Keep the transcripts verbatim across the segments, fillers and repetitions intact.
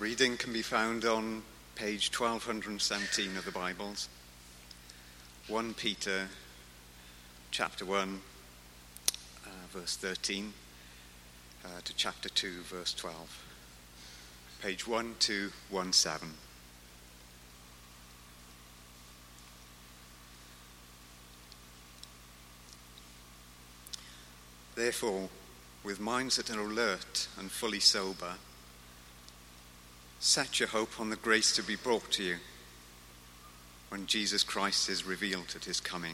Reading can be found on page twelve seventeen of the Bibles. First Peter chapter one, uh, verse thirteen, uh, to chapter two, verse twelve. Page twelve seventeen. Therefore, with minds that are alert and fully sober, set your hope on the grace to be brought to you when Jesus Christ is revealed at his coming.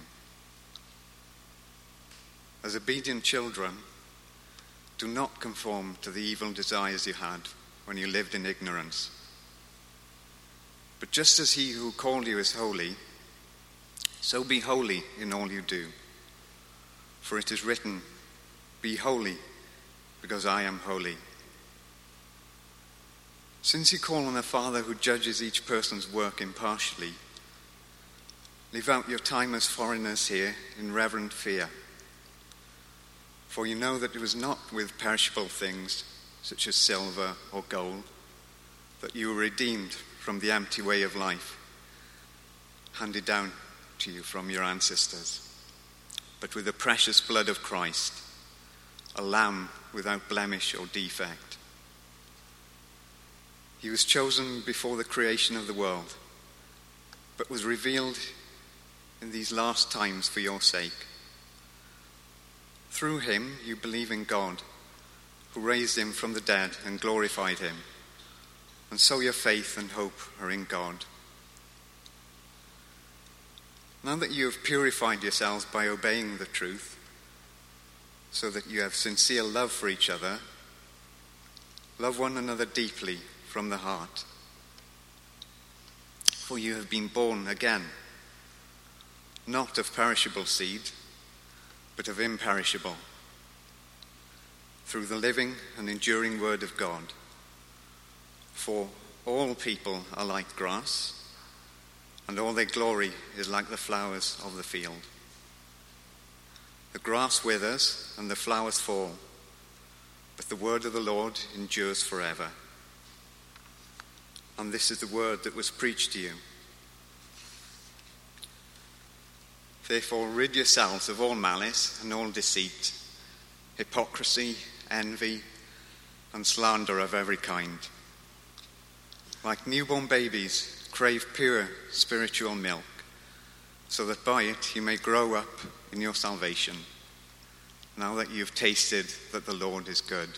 As obedient children, do not conform to the evil desires you had when you lived in ignorance. But just as he who called you is holy, so be holy in all you do. For it is written, "Be holy, because I am holy." Since you call on a Father who judges each person's work impartially, live out your time as foreigners here in reverent fear. For you know that it was not with perishable things, such as silver or gold, that you were redeemed from the empty way of life handed down to you from your ancestors, but with the precious blood of Christ, a lamb without blemish or defect. He was chosen before the creation of the world, but was revealed in these last times for your sake. Through him you believe in God, who raised him from the dead and glorified him, and so your faith and hope are in God. Now that you have purified yourselves by obeying the truth, so that you have sincere love for each other, love one another deeply from the heart. For you have been born again, not of perishable seed, but of imperishable, through the living and enduring word of God. For all people are like grass, and all their glory is like the flowers of the field. The grass withers and the flowers fall, but the word of the Lord endures forever. And this is the word that was preached to you. Therefore, rid yourselves of all malice and all deceit, hypocrisy, envy, and slander of every kind. Like newborn babies, crave pure spiritual milk, so that by it you may grow up in your salvation, now that you have tasted that the Lord is good.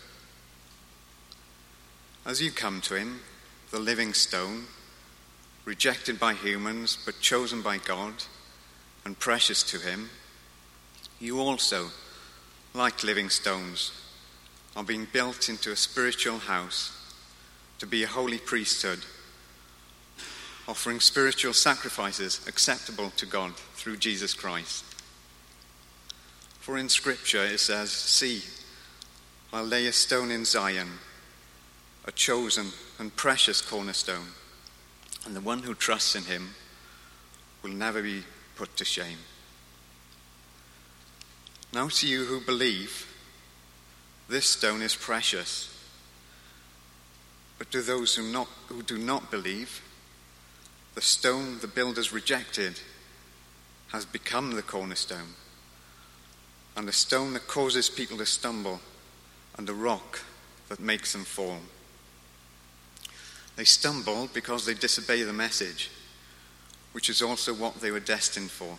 As you come to him, the living stone, rejected by humans but chosen by God and precious to him, you also, like living stones, are being built into a spiritual house to be a holy priesthood, offering spiritual sacrifices acceptable to God through Jesus Christ. For in Scripture it says, "See, I'll lay a stone in Zion, a chosen and precious cornerstone, and the one who trusts in him will never be put to shame." Now to you who believe, this stone is precious. But to those who, not, who do not believe, the stone the builders rejected has become the cornerstone, and a stone that causes people to stumble, and a rock that makes them fall. They stumble because they disobey the message, which is also what they were destined for.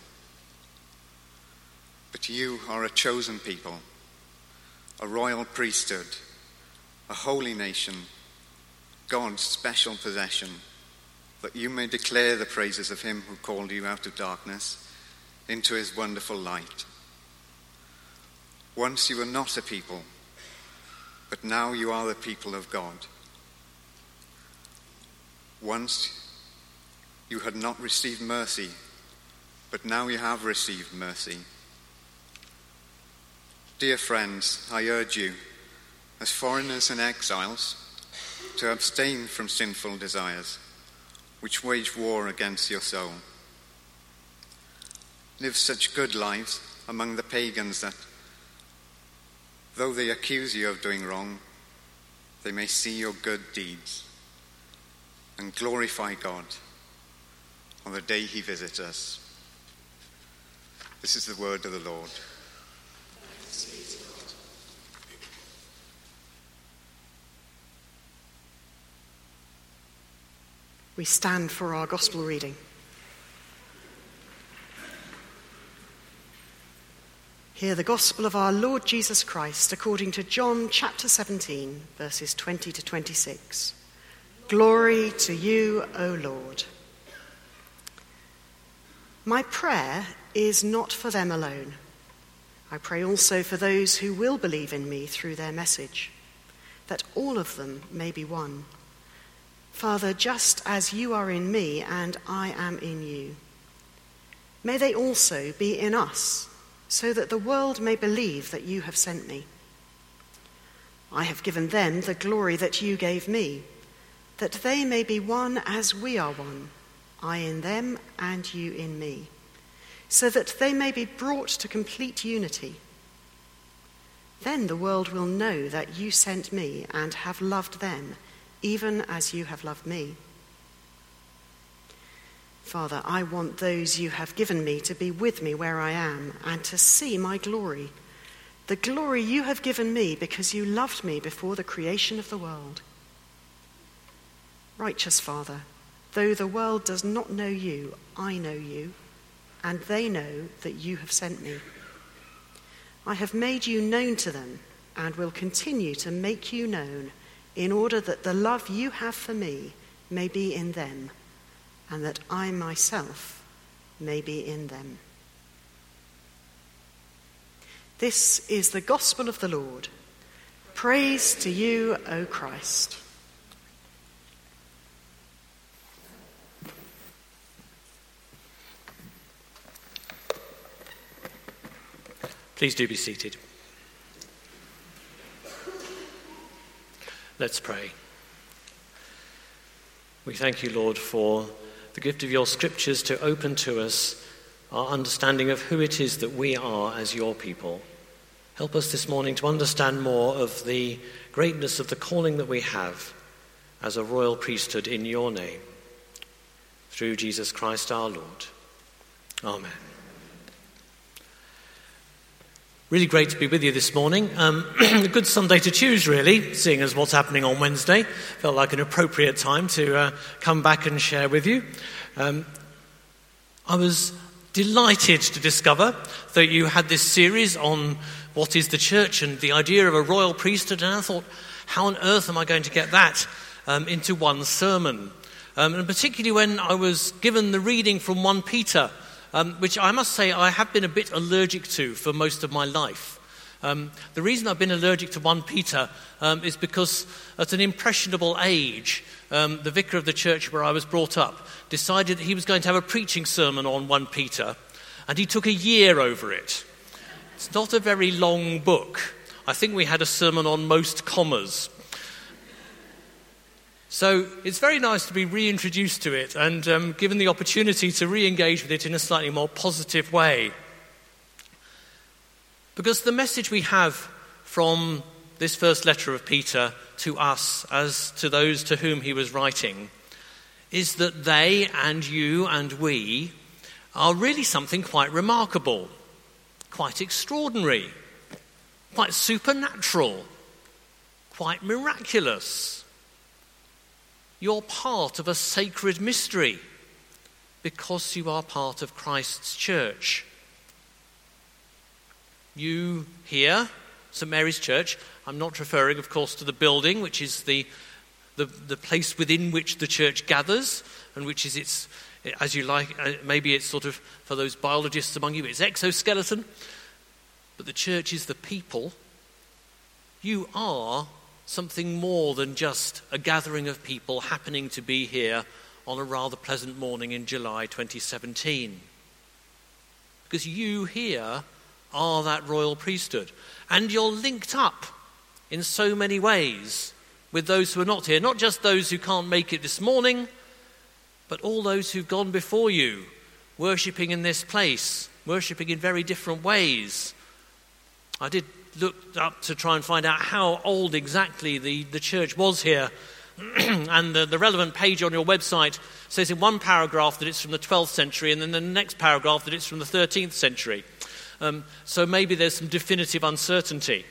But you are a chosen people, a royal priesthood, a holy nation, God's special possession, that you may declare the praises of him who called you out of darkness into his wonderful light. Once you were not a people, but now you are the people of God. Once you had not received mercy, but now you have received mercy. Dear friends, I urge you, as foreigners and exiles, to abstain from sinful desires, which wage war against your soul. Live such good lives among the pagans that, though they accuse you of doing wrong, they may see your good deeds and glorify God on the day he visits us. This is the word of the Lord. We stand for our gospel reading. Hear the gospel of our Lord Jesus Christ according to John chapter seventeen, verses twenty to twenty-six. Glory to you, O Lord. My prayer is not for them alone. I pray also for those who will believe in me through their message, that all of them may be one. Father, just as you are in me and I am in you, may they also be in us, so that the world may believe that you have sent me. I have given them the glory that you gave me, that they may be one as we are one, I in them and you in me, so that they may be brought to complete unity. Then the world will know that you sent me and have loved them, even as you have loved me. Father, I want those you have given me to be with me where I am and to see my glory, the glory you have given me because you loved me before the creation of the world. Righteous Father, though the world does not know you, I know you, and they know that you have sent me. I have made you known to them and will continue to make you known, in order that the love you have for me may be in them, and that I myself may be in them. This is the gospel of the Lord. Praise to you, O Christ. Please do be seated. Let's pray. We thank you, Lord, for the gift of your scriptures to open to us our understanding of who it is that we are as your people. Help us this morning to understand more of the greatness of the calling that we have as a royal priesthood in your name, through Jesus Christ our Lord. Amen. Really great to be with you this morning. Um, a good Sunday to choose, really, seeing as what's happening on Wednesday. Felt like an appropriate time to uh, come back and share with you. Um, I was delighted to discover that you had this series on what is the church and the idea of a royal priesthood, and I thought, how on earth am I going to get that um, into one sermon? Um, and particularly when I was given the reading from First Peter, Um, which I must say I have been a bit allergic to for most of my life. Um, the reason I've been allergic to First Peter um, is because at an impressionable age, um, the vicar of the church where I was brought up decided that he was going to have a preaching sermon on First Peter, and he took a year over it. It's not a very long book. I think we had a sermon on most commas. So it's very nice to be reintroduced to it and um, given the opportunity to re-engage with it in a slightly more positive way. Because the message we have from this first letter of Peter to us, as to those to whom he was writing, is that they and you and we are really something quite remarkable, quite extraordinary, quite supernatural, quite miraculous. You're part of a sacred mystery because you are part of Christ's church. You here, St Mary's Church, I'm not referring, of course, to the building, which is the, the, the place within which the church gathers, and which is its, as you like, maybe it's sort of, for those biologists among you, it's exoskeleton. But the church is the people. You are something more than just a gathering of people happening to be here on a rather pleasant morning in July twenty seventeen. Because you here are that royal priesthood. And you're linked up in so many ways with those who are not here. Not just those who can't make it this morning, but all those who've gone before you, worshipping in this place, worshipping in very different ways. I did look up to try and find out how old exactly the, the church was here and the, the relevant page on your website says in one paragraph that it's from the twelfth century, and then the next paragraph that it's from the thirteenth century. Um, so maybe there's some definitive uncertainty.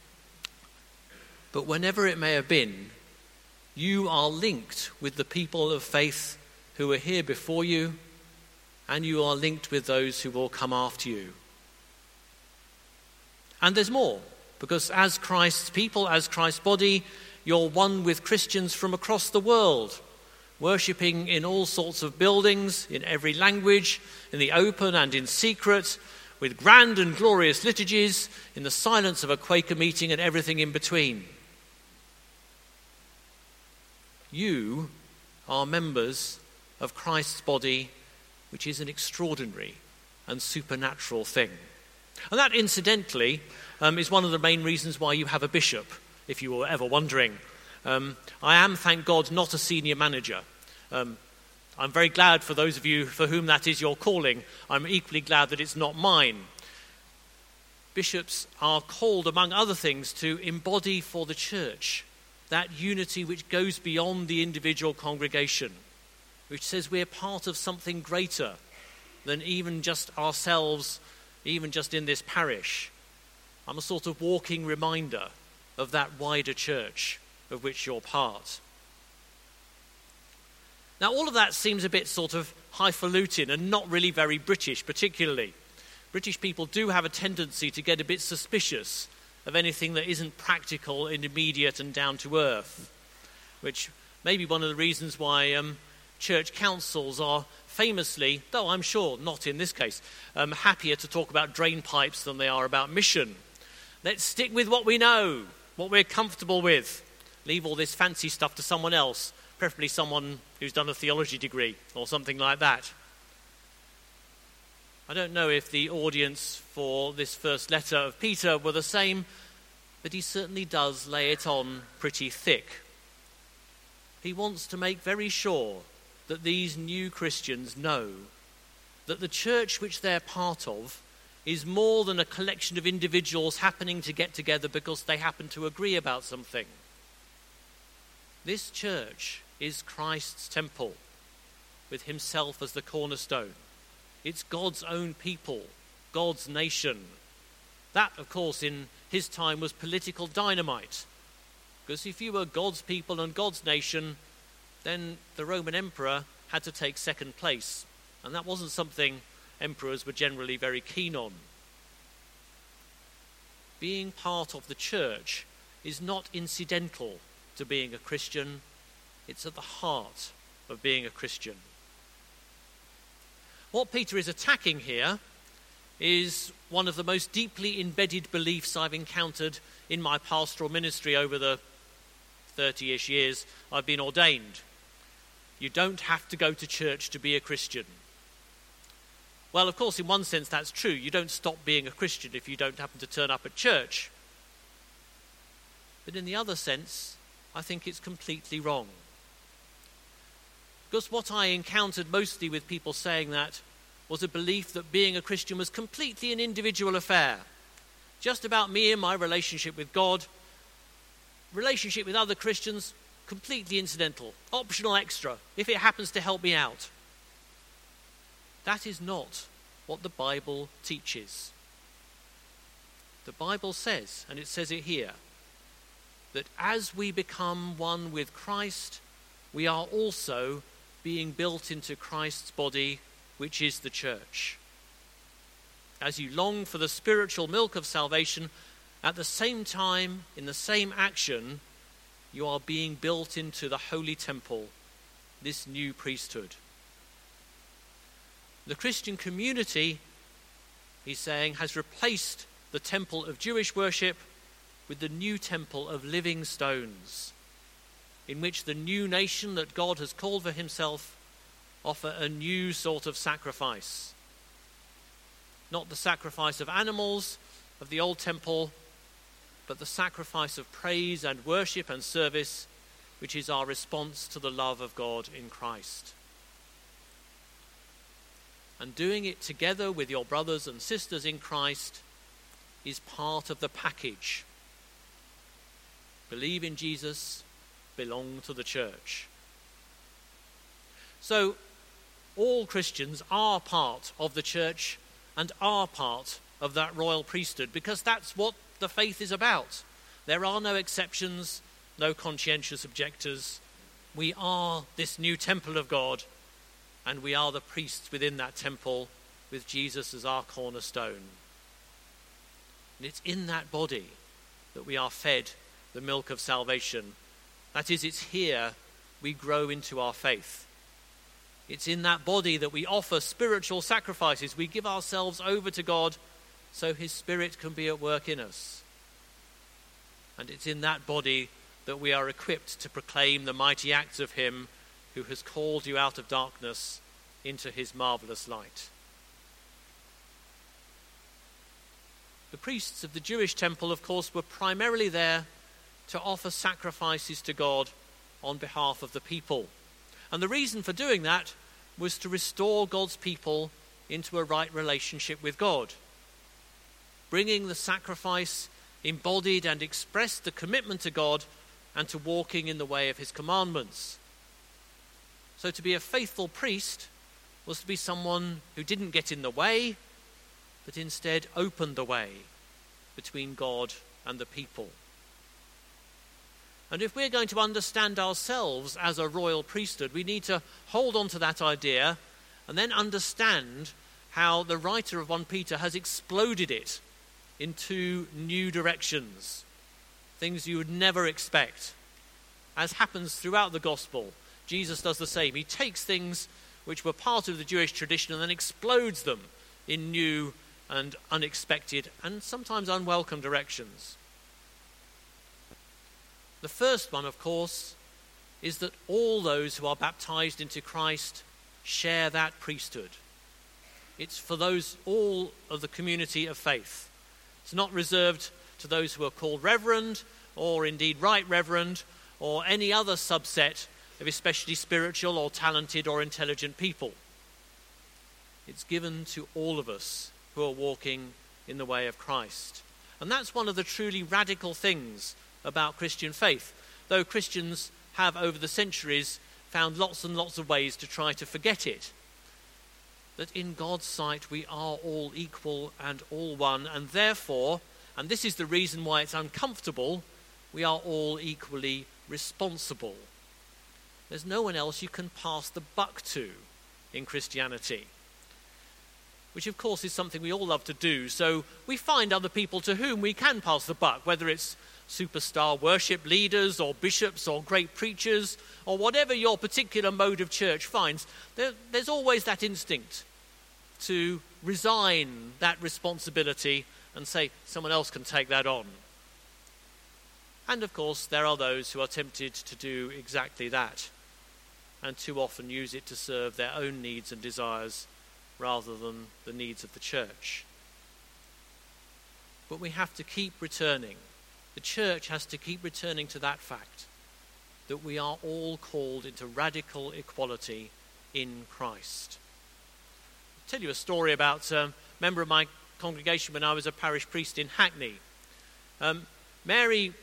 But whenever it may have been, you are linked with the people of faith who were here before you, and you are linked with those who will come after you. And there's more, because as Christ's people, as Christ's body, you're one with Christians from across the world, worshipping in all sorts of buildings, in every language, in the open and in secret, with grand and glorious liturgies, in the silence of a Quaker meeting and everything in between. You are members of Christ's body, which is an extraordinary and supernatural thing. And that, incidentally, um, is one of the main reasons why you have a bishop, if you were ever wondering. Um, I am, thank God, not a senior manager. Um, I'm very glad for those of you for whom that is your calling. I'm equally glad that it's not mine. Bishops are called, among other things, to embody for the church that unity which goes beyond the individual congregation, which says we're part of something greater than even just ourselves, even just in this parish. I'm a sort of walking reminder of that wider church of which you're part. Now, all of that seems a bit sort of highfalutin and not really very British, particularly. British people do have a tendency to get a bit suspicious of anything that isn't practical and immediate and down to earth, which may be one of the reasons why um, church councils are famously, though I'm sure not in this case, um, happier to talk about drain pipes than they are about mission. Let's stick with what we know, what we're comfortable with. Leave all this fancy stuff to someone else, preferably someone who's done a theology degree or something like that. I don't know if the audience for this first letter of Peter were the same, but he certainly does lay it on pretty thick. He wants to make very sure that these new Christians know that the church which they're part of is more than a collection of individuals happening to get together because they happen to agree about something. This church is Christ's temple, with himself as the cornerstone. It's God's own people, God's nation. That, of course, in his time was political dynamite. Because if you were God's people and God's nation, then the Roman emperor had to take second place. And that wasn't something emperors were generally very keen on. Being part of the church is not incidental to being a Christian. It's at the heart of being a Christian. What Peter is attacking here is one of the most deeply embedded beliefs I've encountered in my pastoral ministry over the thirty-ish years I've been ordained. You don't have to go to church to be a Christian. Well, of course, in one sense that's true. You don't stop being a Christian if you don't happen to turn up at church. But in the other sense, I think it's completely wrong. Because what I encountered mostly with people saying that was a belief that being a Christian was completely an individual affair. Just about me and my relationship with God. Relationship with other Christians, completely incidental. Optional extra, if it happens to help me out. That is not what the Bible teaches. The Bible says, and it says it here, that as we become one with Christ, we are also being built into Christ's body, which is the church. As you long for the spiritual milk of salvation, at the same time, in the same action, you are being built into the holy temple, this new priesthood. The Christian community, he's saying, has replaced the temple of Jewish worship with the new temple of living stones, in which the new nation that God has called for himself offer a new sort of sacrifice. Not the sacrifice of animals of the old temple, but the sacrifice of praise and worship and service, which is our response to the love of God in Christ. And doing it together with your brothers and sisters in Christ is part of the package. Believe in Jesus, belong to the church. So all Christians are part of the church and are part of that royal priesthood, because that's what the faith is about. There are no exceptions, no conscientious objectors. We are this new temple of God, and we are the priests within that temple with Jesus as our cornerstone. And it's in that body that we are fed the milk of salvation. That is, it's here we grow into our faith. It's in that body that we offer spiritual sacrifices. We give ourselves over to God so his Spirit can be at work in us. And it's in that body that we are equipped to proclaim the mighty acts of him who has called you out of darkness into his marvelous light. The priests of the Jewish temple, of course, were primarily there to offer sacrifices to God on behalf of the people. And the reason for doing that was to restore God's people into a right relationship with God. Bringing the sacrifice embodied and expressed the commitment to God and to walking in the way of his commandments. So to be a faithful priest was to be someone who didn't get in the way, but instead opened the way between God and the people. And if we're going to understand ourselves as a royal priesthood, we need to hold on to that idea and then understand how the writer of First Peter has exploded it in two new directions, things you would never expect. As happens throughout the gospel, Jesus does the same. He takes things which were part of the Jewish tradition and then explodes them in new and unexpected and sometimes unwelcome directions. The first one, of course, is that all those who are baptized into Christ share that priesthood. It's for those, all of the community of faith. It's not reserved to those who are called reverend, or indeed right reverend, or any other subset of especially spiritual or talented or intelligent people. It's given to all of us who are walking in the way of Christ. And that's one of the truly radical things about Christian faith, though Christians have over the centuries found lots and lots of ways to try to forget it. That in God's sight we are all equal and all one, and therefore, and this is the reason why it's uncomfortable, we are all equally responsible. There's no one else you can pass the buck to in Christianity, which of course is something we all love to do. So we find other people to whom we can pass the buck, whether it's superstar worship leaders or bishops or great preachers or whatever your particular mode of church finds. There, there's always that instinct to resign that responsibility and say someone else can take that on. And of course there are those who are tempted to do exactly that and too often use it to serve their own needs and desires rather than the needs of the church. But we have to keep returning. The church has to keep returning to that fact that we are all called into radical equality in Christ. I'll tell you a story about a member of my congregation when I was a parish priest in Hackney. Um, Mary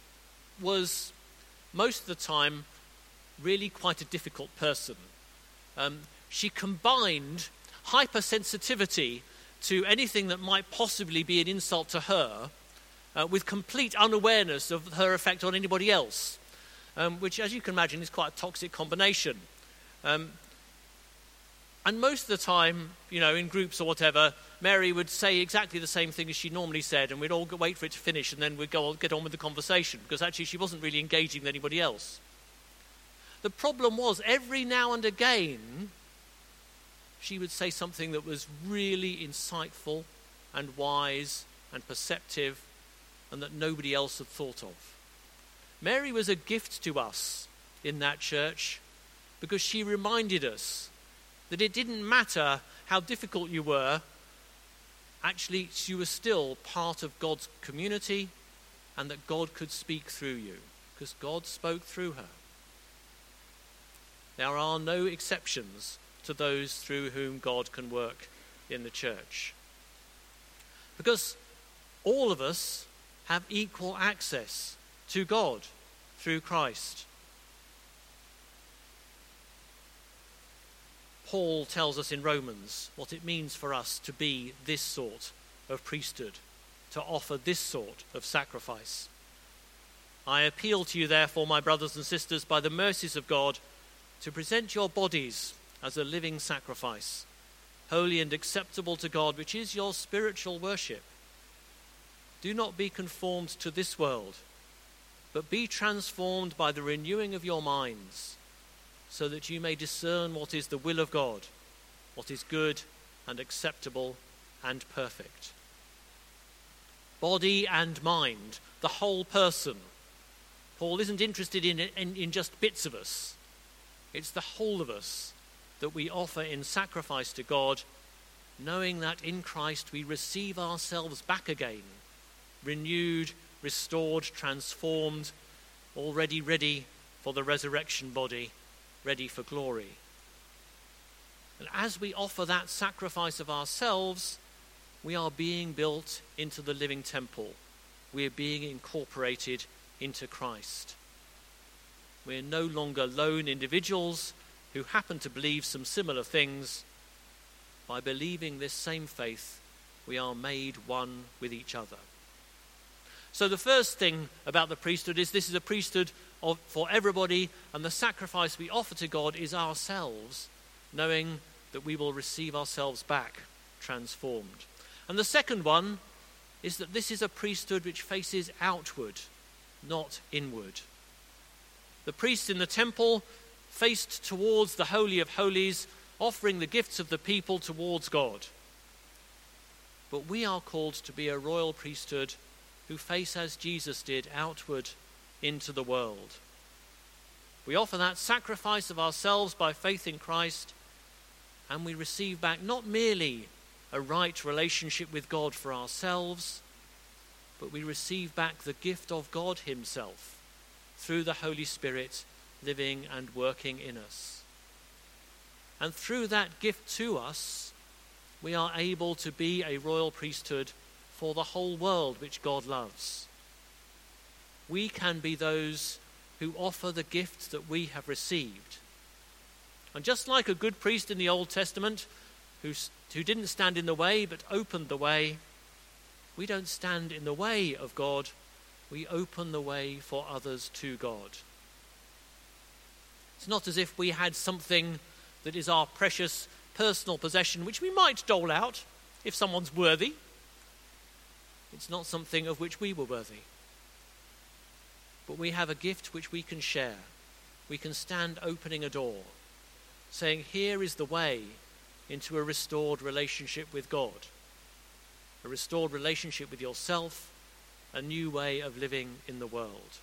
was most of the time really quite a difficult person. Um, she combined hypersensitivity to anything that might possibly be an insult to her uh, with complete unawareness of her effect on anybody else, um, which, as you can imagine, is quite a toxic combination. Um, and most of the time, you know, in groups or whatever, Mary would say exactly the same thing as she normally said, and we'd all wait for it to finish, and then we'd go get on with the conversation, because actually she wasn't really engaging with anybody else. The problem was, every now and again, she would say something that was really insightful and wise and perceptive and that nobody else had thought of. Mary was a gift to us in that church because she reminded us that it didn't matter how difficult you were, actually you were still part of God's community and that God could speak through you because God spoke through her. There are no exceptions to those through whom God can work in the church. Because all of us have equal access to God through Christ. Paul tells us in Romans what it means for us to be this sort of priesthood, to offer this sort of sacrifice. I appeal to you, therefore, my brothers and sisters, by the mercies of God, to present your bodies as a living sacrifice, holy and acceptable to God, which is your spiritual worship. Do not be conformed to this world, but be transformed by the renewing of your minds, so that you may discern what is the will of God, what is good and acceptable and perfect. Body and mind, the whole person. Paul isn't interested in, in, in just bits of us. It's the whole of us that we offer in sacrifice to God, knowing that in Christ we receive ourselves back again, renewed, restored, transformed, already ready for the resurrection body, ready for glory. And as we offer that sacrifice of ourselves, we are being built into the living temple. We are being incorporated into Christ. We're no longer lone individuals who happen to believe some similar things. By believing this same faith, we are made one with each other. So the first thing about the priesthood is this is a priesthood of, for everybody, and the sacrifice we offer to God is ourselves, knowing that we will receive ourselves back transformed. And the second one is that this is a priesthood which faces outward, not inward. The priests in the temple faced towards the Holy of Holies, offering the gifts of the people towards God. But we are called to be a royal priesthood who face, as Jesus did, outward into the world. We offer that sacrifice of ourselves by faith in Christ, and we receive back not merely a right relationship with God for ourselves, but we receive back the gift of God himself through the Holy Spirit living and working in us. And through that gift to us, we are able to be a royal priesthood for the whole world which God loves. We can be those who offer the gift that we have received. And just like a good priest in the Old Testament who, who didn't stand in the way but opened the way, we don't stand in the way of God, we open the way for others to God. It's not as if we had something that is our precious personal possession which we might dole out if someone's worthy. It's not something of which we were worthy. But we have a gift which we can share. We can stand opening a door, saying, here is the way into a restored relationship with God, a restored relationship with yourself, a new way of living in the world.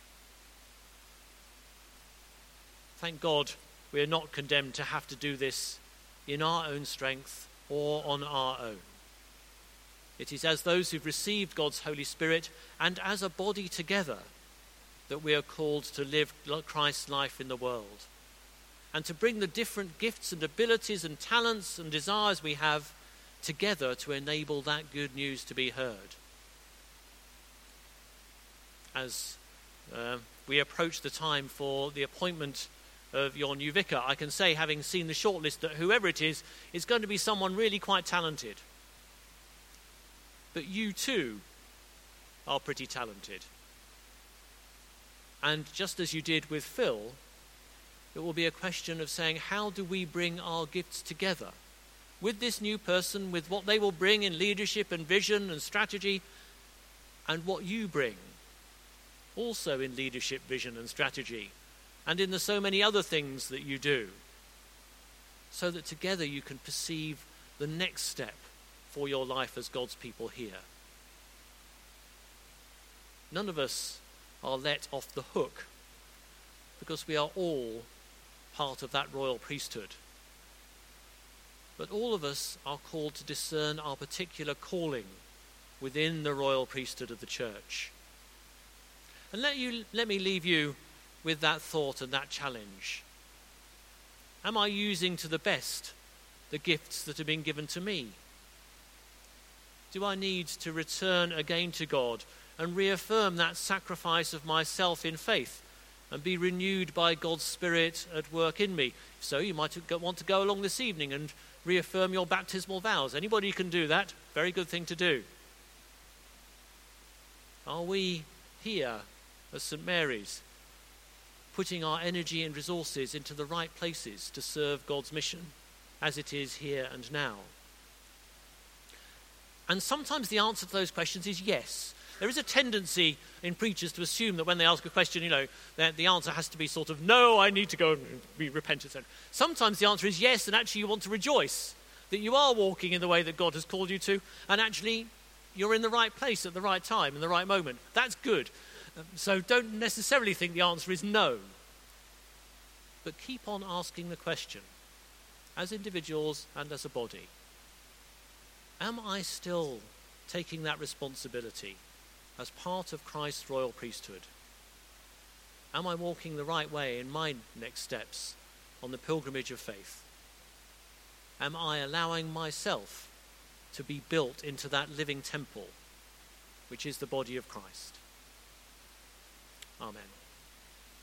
Thank God we are not condemned to have to do this in our own strength or on our own. It is as those who've received God's Holy Spirit and as a body together that we are called to live Christ's life in the world and to bring the different gifts and abilities and talents and desires we have together to enable that good news to be heard. As uh, we approach the time for the appointment of your new vicar, I can say, having seen the shortlist, that whoever it is, is going to be someone really quite talented. But you too are pretty talented. And just as you did with Phil, it will be a question of saying, how do we bring our gifts together with this new person, with what they will bring in leadership and vision and strategy, and what you bring also in leadership, vision and strategy, and in the so many other things that you do, so that together you can perceive the next step for your life as God's people here. None of us are let off the hook because we are all part of that royal priesthood. But all of us are called to discern our particular calling within the royal priesthood of the church. And let you let me leave you with that thought and that challenge. Am I using to the best the gifts that have been given to me? Do I need to return again to God and reaffirm that sacrifice of myself in faith and be renewed by God's Spirit at work in me? If so, you might want to go along this evening and reaffirm your baptismal vows. Anybody can do that. Very good thing to do. Are we here as St Mary's, putting our energy and resources into the right places to serve God's mission as it is here and now? And sometimes the answer to those questions is yes. There is a tendency in preachers to assume that when they ask a question, you know, that the answer has to be sort of, no, I need to go and be repentant. Sometimes the answer is yes, and actually you want to rejoice that you are walking in the way that God has called you to, and actually you're in the right place at the right time, in the right moment. That's good. So don't necessarily think the answer is no. But keep on asking the question, as individuals and as a body. Am I still taking that responsibility as part of Christ's royal priesthood? Am I walking the right way in my next steps on the pilgrimage of faith? Am I allowing myself to be built into that living temple, which is the body of Christ? Amen.